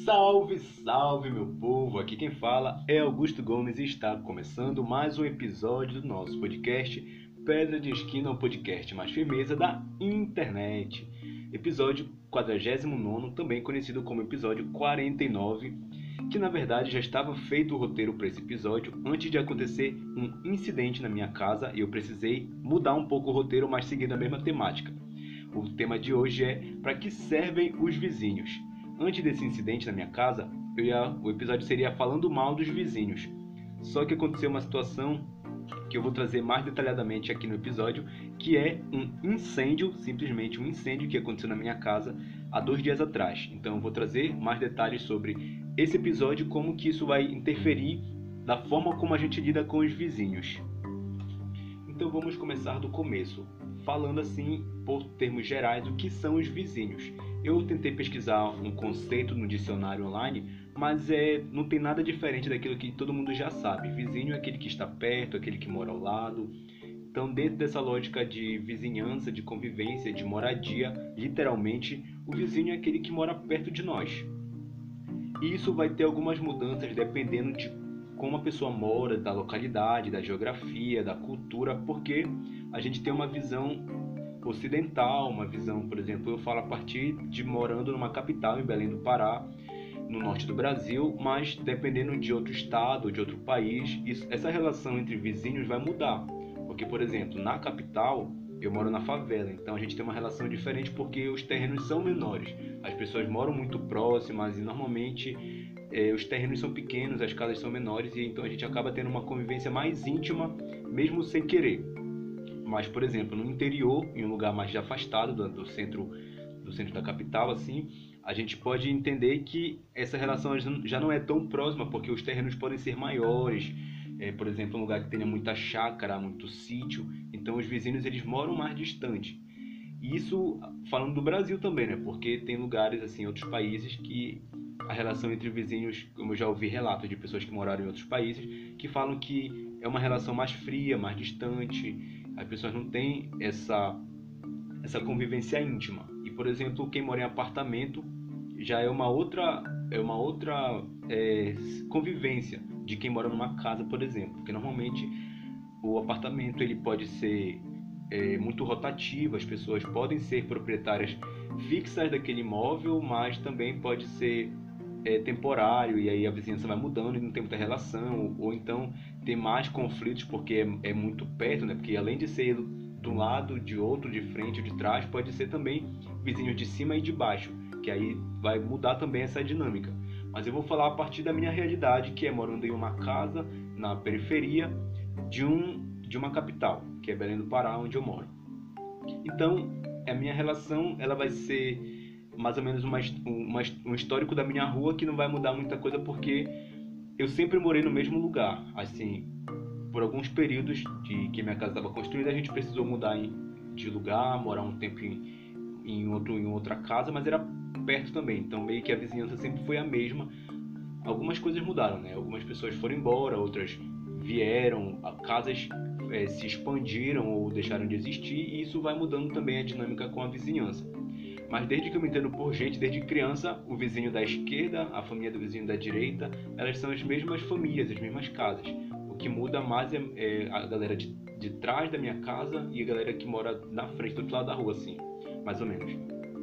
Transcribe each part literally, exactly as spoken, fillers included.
Salve, salve meu povo! Aqui quem fala é Augusto Gomes e está começando mais um episódio do nosso podcast Pedra de Esquina, o podcast mais firmeza da internet. Episódio quadragésimo nono, também conhecido como episódio quarenta e nove, que na verdade já estava feito o roteiro para esse episódio antes de acontecer um incidente na minha casa e eu precisei mudar um pouco o roteiro, mas seguindo a mesma temática. O tema de hoje é: para que servem os vizinhos? Antes desse incidente na minha casa, eu ia, o episódio seria falando mal dos vizinhos. Só que aconteceu uma situação que eu vou trazer mais detalhadamente aqui no episódio, que é um incêndio, simplesmente um incêndio que aconteceu na minha casa há dois dias atrás. Então eu vou trazer mais detalhes sobre esse episódio e como que isso vai interferir da forma como a gente lida com os vizinhos. Então vamos começar do começo, falando assim, por termos gerais, o que são os vizinhos. Eu tentei pesquisar um conceito no dicionário online, mas é, não tem nada diferente daquilo que todo mundo já sabe. Vizinho é aquele que está perto, aquele que mora ao lado. Então, dentro dessa lógica de vizinhança, de convivência, de moradia, literalmente, o vizinho é aquele que mora perto de nós. E isso vai ter algumas mudanças dependendo de como a pessoa mora, da localidade, da geografia, da cultura, porque a gente tem uma visão ocidental, uma visão, por exemplo, eu falo a partir de morando numa capital, em Belém do Pará, no norte do Brasil, mas dependendo de outro estado, de outro país, isso, essa relação entre vizinhos vai mudar. Porque, por exemplo, na capital, eu moro na favela, então a gente tem uma relação diferente porque os terrenos são menores. As pessoas moram muito próximas e normalmente eh, os terrenos são pequenos, as casas são menores e então a gente acaba tendo uma convivência mais íntima, mesmo sem querer. Mas, por exemplo, no interior, em um lugar mais afastado do, do, centro, do centro da capital, assim, a gente pode entender que essa relação já não é tão próxima, porque os terrenos podem ser maiores. É, por exemplo, um lugar que tenha muita chácara, muito sítio, então os vizinhos eles moram mais distante. E isso falando do Brasil também, né? Porque tem lugares, assim, outros países que a relação entre vizinhos, como eu já ouvi relatos de pessoas que moraram em outros países, que falam que é uma relação mais fria, mais distante. As pessoas não têm essa, essa convivência íntima. E, por exemplo, quem mora em apartamento já é uma outra, é uma outra é, convivência de quem mora numa casa, por exemplo. Porque normalmente o apartamento ele pode ser é, muito rotativo, as pessoas podem ser proprietárias fixas daquele imóvel, mas também pode ser é, temporário, e aí a vizinhança vai mudando e não tem muita relação, ou então tem mais conflitos porque é, é muito perto, né? Porque além de ser de um lado, de outro, de frente ou de trás, pode ser também vizinhos de cima e de baixo, que aí vai mudar também essa dinâmica. Mas eu vou falar a partir da minha realidade, que é morando em uma casa na periferia de, um, de uma capital, que é Belém do Pará, onde eu moro. Então, a minha relação ela vai ser mais ou menos uma, uma, um histórico da minha rua que não vai mudar muita coisa porque eu sempre morei no mesmo lugar. Assim, por alguns períodos de que minha casa estava construída, a gente precisou mudar de lugar, morar um tempo em, em, outro, em outra casa, mas era perto também. Então, meio que a vizinhança sempre foi a mesma. Algumas coisas mudaram, né? Algumas pessoas foram embora, outras vieram, casas é, se expandiram ou deixaram de existir, e isso vai mudando também a dinâmica com a vizinhança. Mas desde que eu me entendo por gente, desde criança, o vizinho da esquerda, a família do vizinho da direita, elas são as mesmas famílias, as mesmas casas. O que muda mais é, é a galera de, de trás da minha casa e a galera que mora na frente, do outro lado da rua, assim, mais ou menos.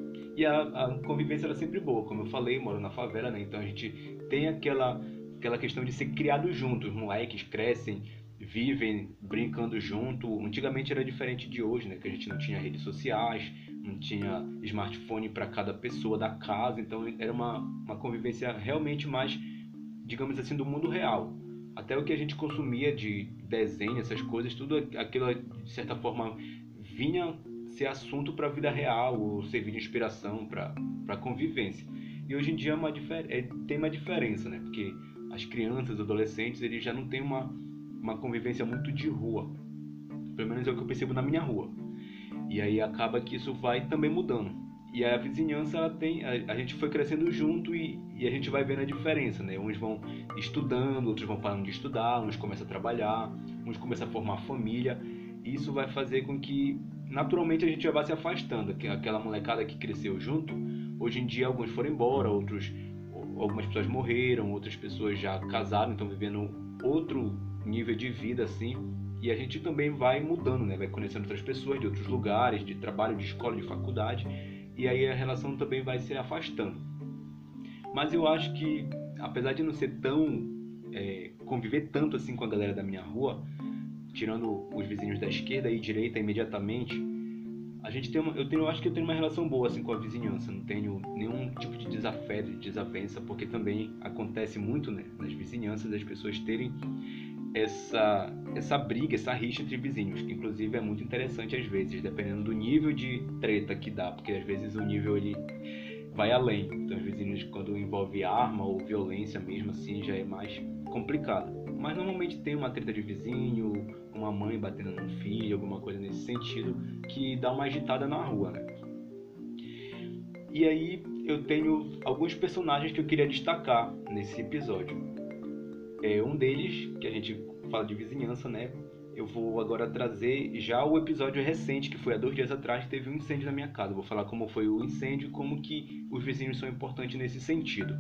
E a, a convivência era sempre boa, como eu falei, moro na favela, né? Então a gente tem aquela, aquela questão de ser criado junto, os moleques crescem, vivem brincando junto. Antigamente era diferente de hoje, né? Que a gente não tinha redes sociais, não tinha smartphone para cada pessoa da casa, então era uma, uma convivência realmente mais, digamos assim, do mundo real. Até o que a gente consumia de desenho, essas coisas, tudo aquilo de certa forma vinha ser assunto para a vida real ou servir de inspiração para a convivência. E hoje em dia é uma, é, tem uma diferença, né? Porque as crianças, os adolescentes, eles já não têm uma, uma convivência muito de rua. Pelo menos é o que eu percebo na minha rua. E aí acaba que isso vai também mudando. E a vizinhança, ela tem, a, a gente foi crescendo junto e, e a gente vai vendo a diferença, né? Uns vão estudando, outros vão parando de estudar, uns começam a trabalhar, uns começam a formar família. E isso vai fazer com que, naturalmente, a gente já vá se afastando. Aquela molecada que cresceu junto, hoje em dia alguns foram embora, outros algumas pessoas morreram, outras pessoas já casaram, estão vivendo outro nível de vida assim, e a gente também vai mudando, né? Vai conhecendo outras pessoas de outros lugares, de trabalho, de escola, de faculdade, e aí a relação também vai se afastando. Mas eu acho que, apesar de não ser tão é, conviver tanto assim com a galera da minha rua, tirando os vizinhos da esquerda e direita imediatamente, a gente tem uma, eu tenho, eu acho que eu tenho uma relação boa assim com a vizinhança. Não tenho nenhum tipo de desafeto, de desavença, porque também acontece muito, né, nas vizinhanças das pessoas terem essa essa briga, essa rixa entre vizinhos, que inclusive é muito interessante às vezes, dependendo do nível de treta que dá, porque às vezes o nível ele vai além. Então, os vizinhos, quando envolve arma ou violência mesmo assim, já é mais complicado. Mas normalmente tem uma treta de vizinho, uma mãe batendo num filho, alguma coisa nesse sentido, que dá uma agitada na rua, né? E aí eu tenho alguns personagens que eu queria destacar nesse episódio. É um deles, que a gente fala de vizinhança, né? Eu vou agora trazer já o episódio recente, que foi há dois dias atrás, que teve um incêndio na minha casa. Eu vou falar como foi o incêndio e como que os vizinhos são importantes nesse sentido.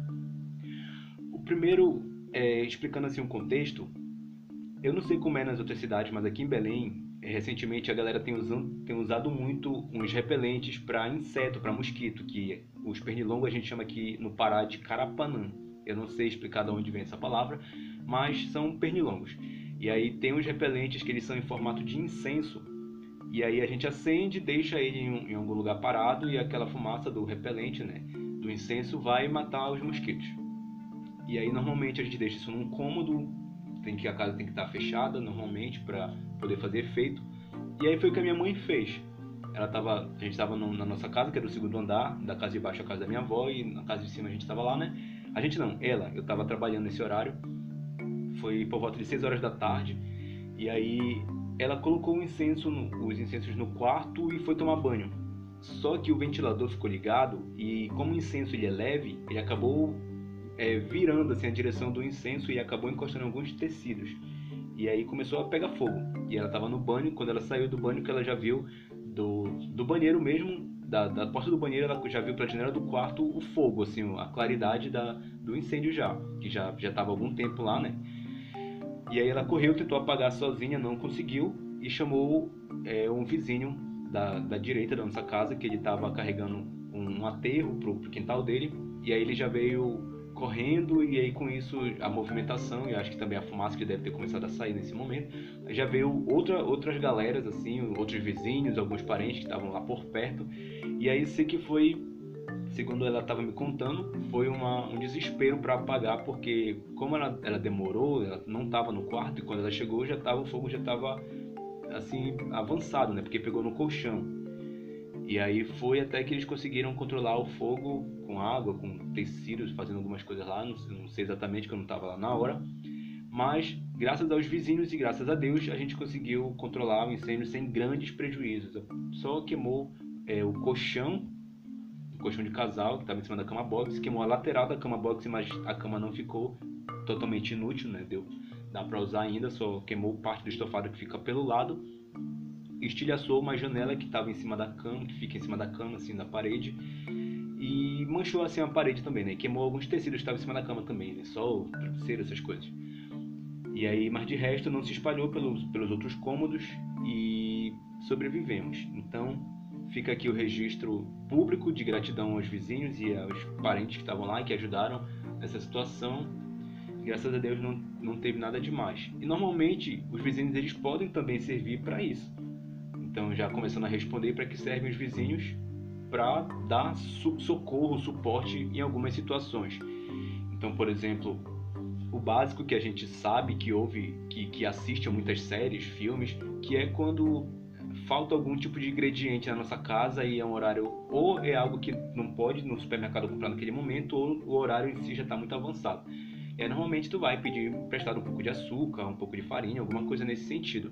O primeiro, é, explicando assim um contexto, eu não sei como é nas outras cidades, mas aqui em Belém, recentemente a galera tem, usando, tem usado muito uns repelentes para inseto, para mosquito, que os pernilongos a gente chama aqui no Pará de carapanã. Eu não sei explicar de onde vem essa palavra, mas são pernilongos. E aí tem os repelentes que eles são em formato de incenso, e aí a gente acende, deixa ele em, um, em algum lugar parado, e aquela fumaça do repelente, né, do incenso, vai matar os mosquitos. E aí normalmente a gente deixa isso num cômodo, tem que, a casa tem que estar fechada normalmente para poder fazer efeito. E aí foi o que a minha mãe fez. Ela tava, a gente estava na nossa casa, que era o segundo andar, da casa de baixo a casa da minha avó, e na casa de cima a gente estava lá, né? A gente não, ela, eu estava trabalhando nesse horário, foi por volta de seis horas da tarde, e aí ela colocou o incenso no, os incensos no quarto e foi tomar banho. Só que o ventilador ficou ligado, e como o incenso ele é leve, ele acabou é, virando assim, a direção do incenso e acabou encostando em alguns tecidos. E aí começou a pegar fogo. E ela estava no banho, quando ela saiu do banho, que ela já viu do, do banheiro mesmo, da, da porta do banheiro, ela já viu pela janela do quarto o fogo, assim, a claridade da, do incêndio já, que já já estava há algum tempo lá, né? E aí ela correu, tentou apagar sozinha, não conseguiu, e chamou é, um vizinho da, da direita da nossa casa, que ele estava carregando um, um aterro pro, pro quintal dele, e aí ele já veio correndo, e aí com isso a movimentação, e acho que também a fumaça que deve ter começado a sair nesse momento, já veio outra, outras galeras, assim, outros vizinhos, alguns parentes que estavam lá por perto, e aí sei que foi, segundo ela estava me contando, foi uma, um desespero para apagar, porque como ela, ela demorou, ela não estava no quarto, e quando ela chegou já tava, o fogo já estava assim, avançado, né, porque pegou no colchão. E aí foi até que eles conseguiram controlar o fogo com água, com tecidos, fazendo algumas coisas lá, não, não sei exatamente, que eu não estava lá na hora. Mas, graças aos vizinhos e graças a Deus, a gente conseguiu controlar o incêndio sem grandes prejuízos. Só queimou é, o colchão, o colchão de casal, que estava em cima da cama box, queimou a lateral da cama box, mas a cama não ficou totalmente inútil, né? Deu, dá para usar ainda, só queimou parte do estofado que fica pelo lado. Estilhaçou uma janela que estava em cima da cama, que fica em cima da cama, assim, na parede, e manchou assim a parede também, né? Queimou alguns tecidos que estavam em cima da cama também, né? Só travesseiro, essas coisas. E aí, mas de resto não se espalhou pelos, pelos outros cômodos e sobrevivemos. Então, fica aqui o registro público de gratidão aos vizinhos e aos parentes que estavam lá e que ajudaram nessa situação. Graças a Deus não, não teve nada demais. E normalmente os vizinhos eles podem também servir para isso. Então, já começando a responder para que servem os vizinhos para dar socorro, suporte em algumas situações. Então, por exemplo, o básico que a gente sabe, que ouve, que, que assiste a muitas séries, filmes, que é quando falta algum tipo de ingrediente na nossa casa e é um horário, ou é algo que não pode no supermercado comprar naquele momento, ou o horário em si já está muito avançado. E aí, normalmente tu vai pedir emprestado um pouco de açúcar, um pouco de farinha, alguma coisa nesse sentido.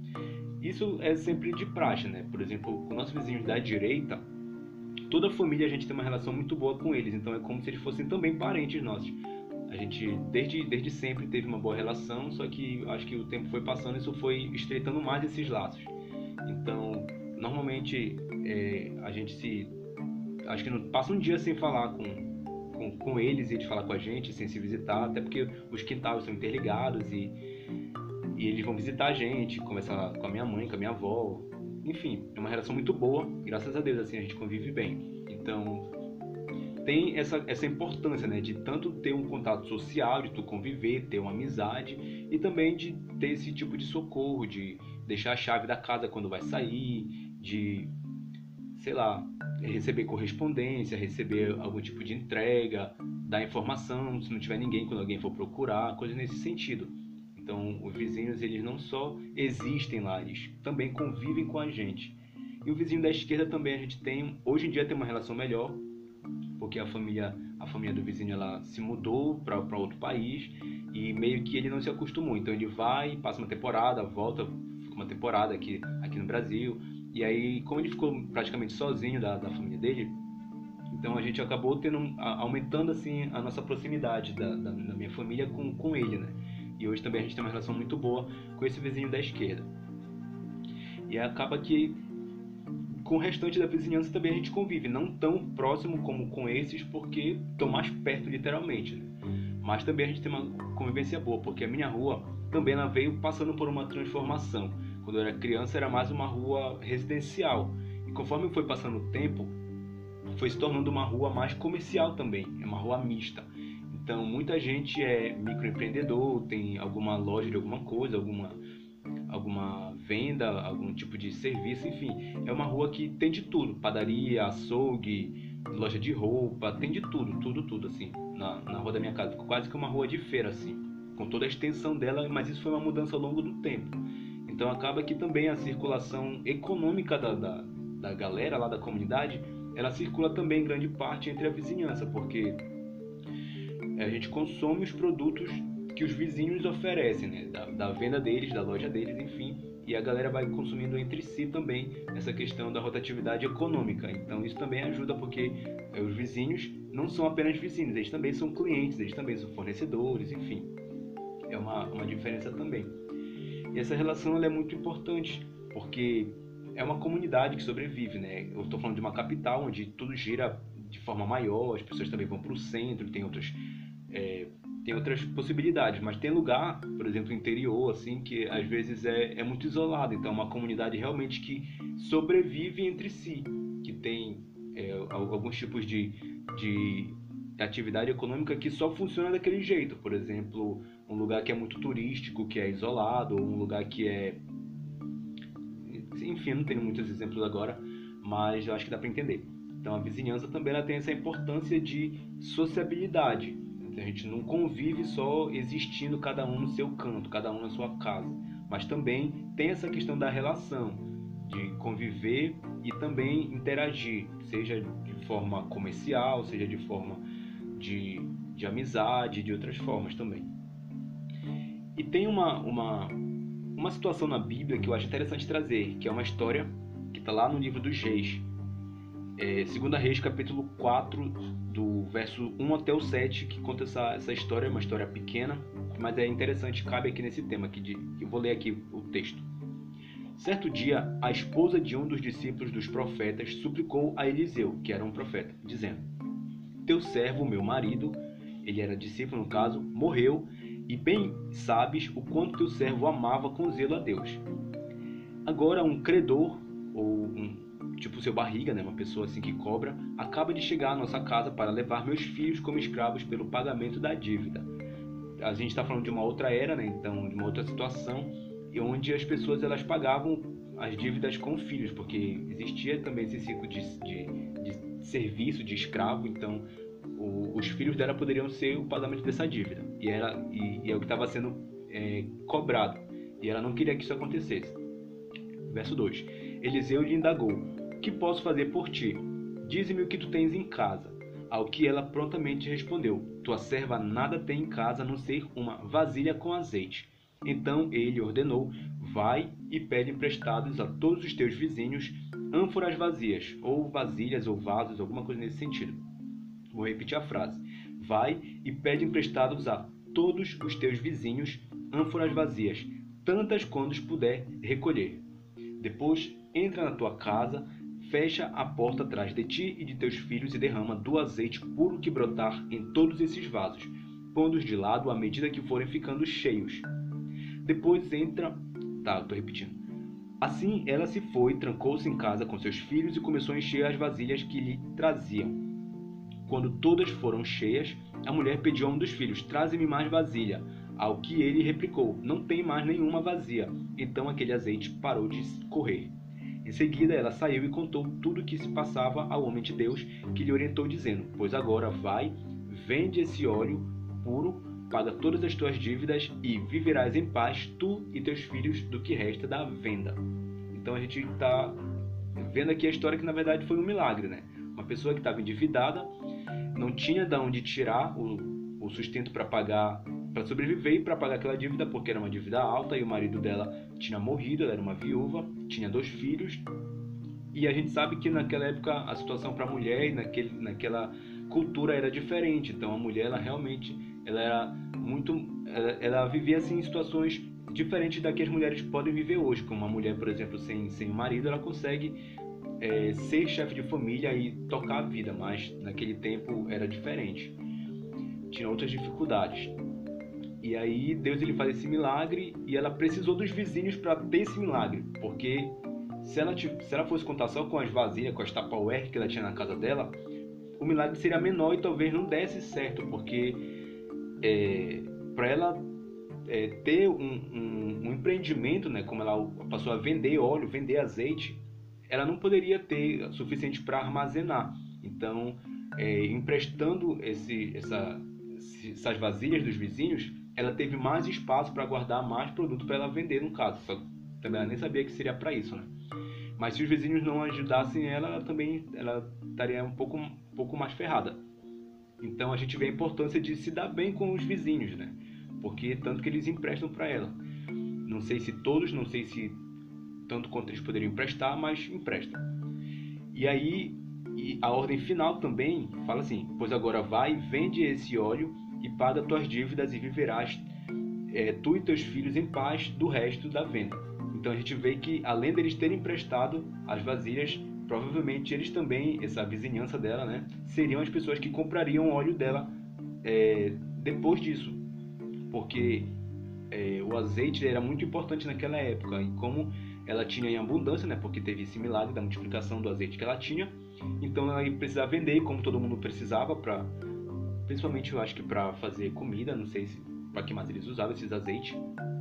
Isso é sempre de praxe, né? Por exemplo, com nossos vizinhos da direita, toda a família a gente tem uma relação muito boa com eles, então é como se eles fossem também parentes nossos. A gente desde, desde sempre teve uma boa relação, só que acho que o tempo foi passando e isso foi estreitando mais esses laços. Então, normalmente é, a gente se... acho que não passa um dia sem falar com, com, com eles e eles falar com a gente sem se visitar, até porque os quintais são interligados e, e eles vão visitar a gente, conversar com a minha mãe, com a minha avó. Enfim, é uma relação muito boa, graças a Deus, assim, a gente convive bem. Então, tem essa, essa importância, né, de tanto ter um contato social, de tu conviver, ter uma amizade, e também de ter esse tipo de socorro, de deixar a chave da casa quando vai sair, de, sei lá, receber correspondência, receber algum tipo de entrega, dar informação, se não tiver ninguém quando alguém for procurar, coisas nesse sentido. Então, os vizinhos, eles não só existem lá, eles também convivem com a gente. E o vizinho da esquerda também a gente tem, hoje em dia tem uma relação melhor, porque a família, a família do vizinho ela se mudou para outro país e meio que ele não se acostumou. Então ele vai, passa uma temporada, volta, fica uma temporada aqui, aqui no Brasil. E aí, como ele ficou praticamente sozinho da, da família dele, então a gente acabou tendo, aumentando assim a nossa proximidade da, da, da minha família com, com ele, né? E hoje também a gente tem uma relação muito boa com esse vizinho da esquerda. E acaba que com o restante da vizinhança também a gente convive, não tão próximo como com esses, porque estão mais perto literalmente, né? Mas também a gente tem uma convivência boa, porque a minha rua também ela veio passando por uma transformação. Quando eu era criança era mais uma rua residencial, e conforme foi passando o tempo, foi se tornando uma rua mais comercial também, é uma rua mista. Então muita gente é microempreendedor, tem alguma loja de alguma coisa, alguma alguma venda, algum tipo de serviço, enfim. É uma rua que tem de tudo, padaria, açougue, loja de roupa, tem de tudo, tudo, tudo, assim, na, na rua da minha casa. Ficou quase que uma rua de feira, assim, com toda a extensão dela, mas isso foi uma mudança ao longo do tempo. Então acaba que também a circulação econômica da, da, da galera lá da comunidade, ela circula também em grande parte entre a vizinhança, porque a gente consome os produtos que os vizinhos oferecem, né? Da, da venda deles, da loja deles, enfim, e a galera vai consumindo entre si também essa questão da rotatividade econômica. Então isso também ajuda, porque é, os vizinhos não são apenas vizinhos, eles também são clientes, eles também são fornecedores, enfim, é uma, uma diferença também. E essa relação ela é muito importante, porque é uma comunidade que sobrevive, né? Eu estou falando de uma capital onde tudo gira de forma maior, as pessoas também vão para o centro, tem outras é, tem outras possibilidades, mas tem lugar, por exemplo, interior, assim, que às vezes é, é muito isolado. Então é uma comunidade realmente que sobrevive entre si, que tem é, alguns tipos de, de atividade econômica que só funciona daquele jeito. Por exemplo, um lugar que é muito turístico, que é isolado, ou um lugar que é... Enfim, não tenho muitos exemplos agora, mas eu acho que dá para entender. Então a vizinhança também ela tem essa importância de sociabilidade. A gente não convive só existindo cada um no seu canto, cada um na sua casa, mas também tem essa questão da relação, de conviver e também interagir, seja de forma comercial, seja de forma de, de amizade, de outras formas também. E tem uma, uma, uma situação na Bíblia que eu acho interessante trazer, que é uma história que está lá no livro dos Reis. É, Segunda Reis, capítulo quatro, do verso um até o sete, que conta essa, essa história, é uma história pequena, mas é interessante, cabe aqui nesse tema, que de, eu vou ler aqui o texto. Certo dia, a esposa de um dos discípulos dos profetas suplicou a Eliseu, que era um profeta, dizendo: Teu servo, meu marido, ele era discípulo no caso, morreu, e bem sabes o quanto teu servo amava com zelo a Deus. Agora um credor, ou um tipo seu barriga, né, uma pessoa assim que cobra, acaba de chegar à nossa casa para levar meus filhos como escravos pelo pagamento da dívida. A gente está falando de uma outra era, né, então de uma outra situação, e onde as pessoas elas pagavam as dívidas com filhos, porque existia também esse ciclo de, de, de serviço, de escravo, então o, os filhos dela poderiam ser o pagamento dessa dívida, e, era, e, e é o que estava sendo é, cobrado, e ela não queria que isso acontecesse. Verso dois. Eliseu lhe indagou: que posso fazer por ti? Dize-me o que tu tens em casa. Ao que ela prontamente respondeu: tua serva nada tem em casa a não ser uma vasilha com azeite. Então ele ordenou: vai e pede emprestados a todos os teus vizinhos ânforas vazias, ou vasilhas ou vasos, alguma coisa nesse sentido. Vou repetir a frase: vai e pede emprestados a todos os teus vizinhos ânforas vazias, tantas quantas puder recolher. Depois entra na tua casa, fecha a porta atrás de ti e de teus filhos e derrama do azeite puro que brotar em todos esses vasos, pondo-os de lado à medida que forem ficando cheios. Depois entra... Tá, tô repetindo. Assim ela se foi, trancou-se em casa com seus filhos e começou a encher as vasilhas que lhe traziam. Quando todas foram cheias, a mulher pediu a um dos filhos: traze-me mais vasilha. Ao que ele replicou: não tem mais nenhuma vazia. Então aquele azeite parou de correr. Em seguida ela saiu e contou tudo o que se passava ao homem de Deus, que lhe orientou dizendo: pois agora vai, vende esse óleo puro, paga todas as tuas dívidas e viverás em paz, tu e teus filhos, do que resta da venda. Então a gente está vendo aqui a história que na verdade foi um milagre, né? Uma pessoa que estava endividada, não tinha de onde tirar o, o sustento para pagar, para sobreviver e para pagar aquela dívida, porque era uma dívida alta e o marido dela tinha morrido, ela era uma viúva, tinha dois filhos. E a gente sabe que naquela época a situação para a mulher, naquele, naquela cultura era diferente. Então a mulher, ela realmente, ela era muito, ela, ela vivia assim em situações diferentes da que as mulheres podem viver hoje. Como uma mulher, por exemplo, sem sem um marido, ela consegue é, ser chefe de família e tocar a vida, mas naquele tempo era diferente. Tinha outras dificuldades. E aí Deus ele faz esse milagre e ela precisou dos vizinhos para ter esse milagre, porque se ela, se ela fosse contar só com as vasilhas, com as Tupperware que ela tinha na casa dela, o milagre seria menor e talvez não desse certo, porque é, para ela é, ter um, um, um empreendimento, né, como ela passou a vender óleo, vender azeite, ela não poderia ter o suficiente para armazenar. Então, é, emprestando esse, essa, essas vasilhas dos vizinhos, ela teve mais espaço para guardar mais produto para ela vender, no caso. Só também ela nem sabia que seria para isso, né? Mas se os vizinhos não ajudassem ela, ela também ela estaria um pouco, um pouco mais ferrada. Então a gente vê a importância de se dar bem com os vizinhos, né? Porque tanto que eles emprestam para ela. Não sei se todos, não sei se tanto quanto eles poderiam emprestar, mas emprestam. E aí e a ordem final também fala assim: pois agora vai, vende esse óleo e paga tuas dívidas e viverás é, tu e teus filhos em paz do resto da venda. Então a gente vê que além deles terem emprestado as vasilhas, provavelmente eles também, essa vizinhança dela, né, seriam as pessoas que comprariam o óleo dela é, depois disso, porque é, o azeite era muito importante naquela época, e como ela tinha em abundância, né, porque teve esse milagre da multiplicação do azeite que ela tinha, então ela ia precisar vender, como todo mundo precisava, para, principalmente eu acho que para fazer comida, não sei se para que mais eles usavam esses azeites.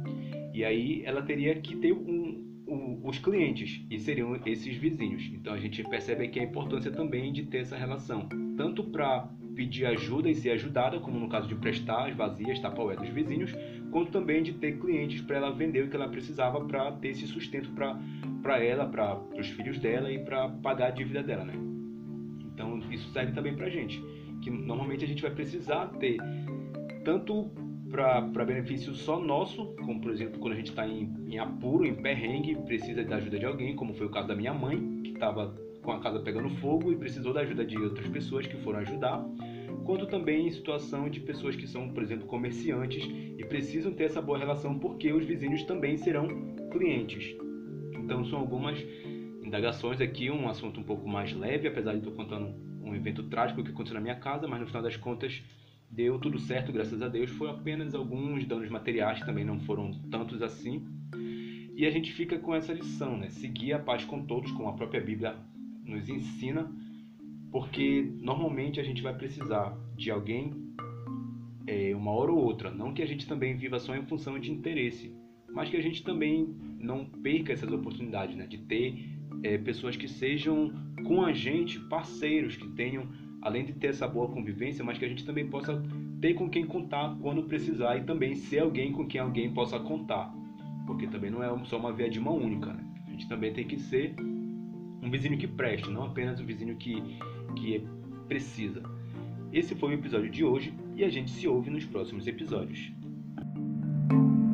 E aí ela teria que ter um, um, os clientes, e seriam esses vizinhos. Então a gente percebe aqui a importância também de ter essa relação, tanto para pedir ajuda e ser ajudada, como no caso de prestar as vazias, Tupperware dos vizinhos, quanto também de ter clientes para ela vender o que ela precisava para ter esse sustento para ela, para os filhos dela e para pagar a dívida dela, né? Então isso serve também para a gente, que normalmente a gente vai precisar ter tanto para benefício só nosso, como por exemplo quando a gente está em, em apuro, em perrengue, precisa da ajuda de alguém, como foi o caso da minha mãe, que estava com a casa pegando fogo e precisou da ajuda de outras pessoas que foram ajudar, quanto também em situação de pessoas que são, por exemplo, comerciantes e precisam ter essa boa relação porque os vizinhos também serão clientes. Então são algumas indagações aqui, um assunto um pouco mais leve, apesar de eu estar contando um evento trágico que aconteceu na minha casa, mas no final das contas deu tudo certo, graças a Deus. Foi apenas alguns danos materiais, que também não foram tantos assim. E a gente fica com essa lição, né? Seguir a paz com todos, como a própria Bíblia nos ensina, porque normalmente a gente vai precisar de alguém é, uma hora ou outra. Não que a gente também viva só em função de interesse, mas que a gente também não perca essas oportunidades, né? De ter é, pessoas que sejam com a gente parceiros, que tenham, além de ter essa boa convivência, mas que a gente também possa ter com quem contar quando precisar e também ser alguém com quem alguém possa contar, porque também não é só uma via de mão única, né? A gente também tem que ser um vizinho que preste, não apenas um vizinho que, que precisa. Esse foi o episódio de hoje e a gente se ouve nos próximos episódios.